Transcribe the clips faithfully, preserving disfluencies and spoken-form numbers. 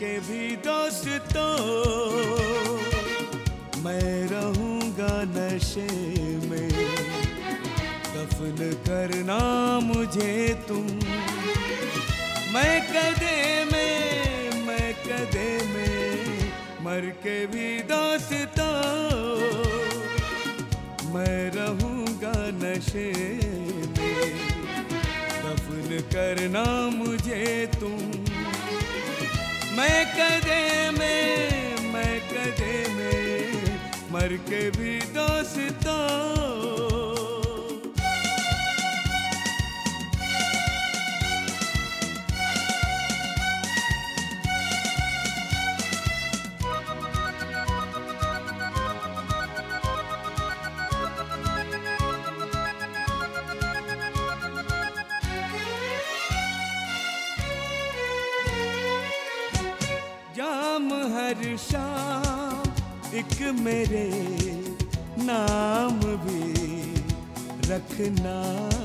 के भी दोस्तों मैं रहूंगा नशे में, दफन करना मुझे तुम। मैं कदे में मैं कदे में मर के भी दोस्तों मैं रहूंगा नशे में, दफन करना मुझे तुम। मैं कदे में मैं कदे में मर के भी दोस्तों। जाम हर शाम एक मेरे नाम भी रखना,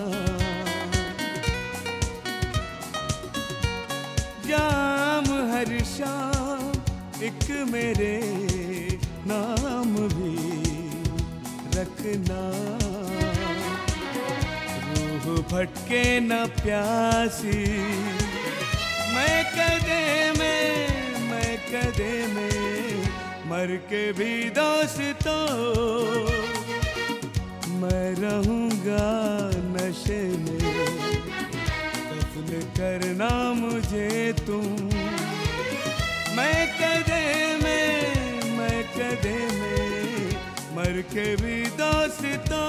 जाम हर शाम एक मेरे नाम भी रखना। रूह भटके न प्यासी मैं कदे में मैं कदे में मर के भी दोस्तों मैं रहूंगा नशे में, दफन करना मुझे तुम। मैं कदे में मैं कदे में मर के भी दोस्तों।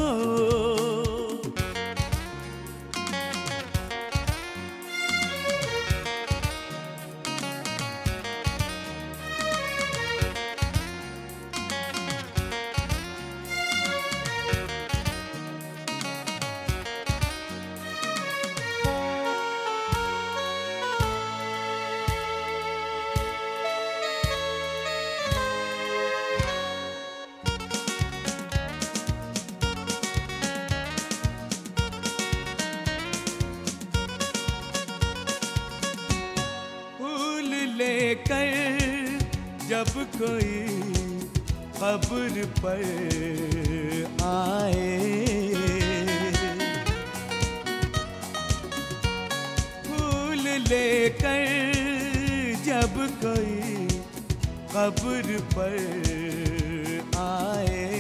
लेकर जब कोई कब्र पर आए, फूल लेकर जब कोई कब्र पर आए,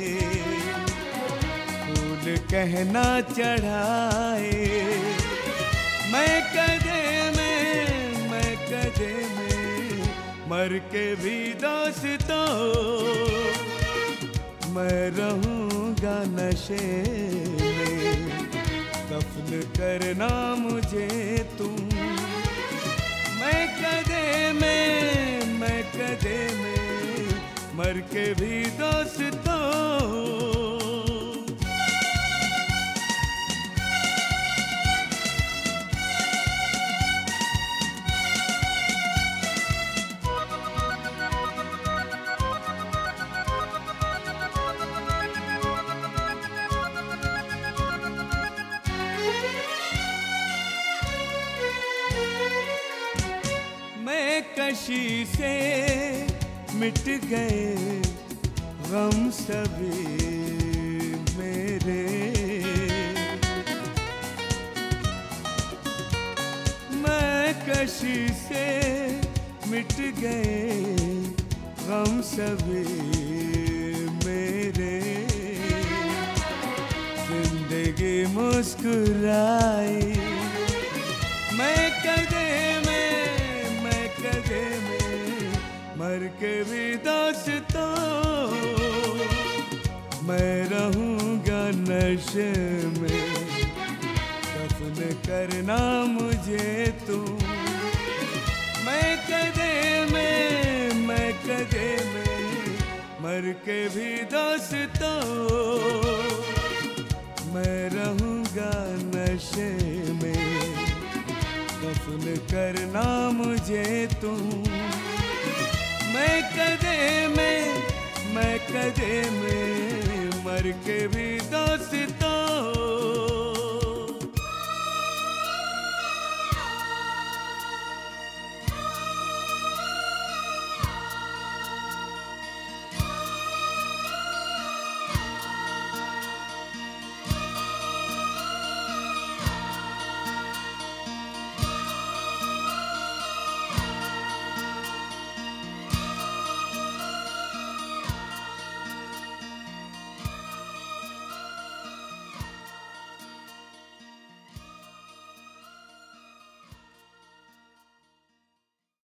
फूल कहना चढ़ाए मैं कदे में मैं कदे में मर के भी दोस्तों मैं रहूंगा नशे में, दफन करना मुझे तुम। मैं कदे में मैं कदे में मर के भी दोस्तों। कशी से मिट गए गम सभी मेरे, मैं कशी से मिट गए गम सभी मेरे। जिंदगी मुस्कुराई मैं कदे कदे में मर के भी दोस्तों मैं रहूंगा नशे में, दफन करना मुझे तुम। मैं कदे में मैं कदे में मर के भी दोस्तों मैं रहूंगा नशे में, दफन करना मुझे तुम। मैं कदे में मैं कदे में मर के भी दोस्तों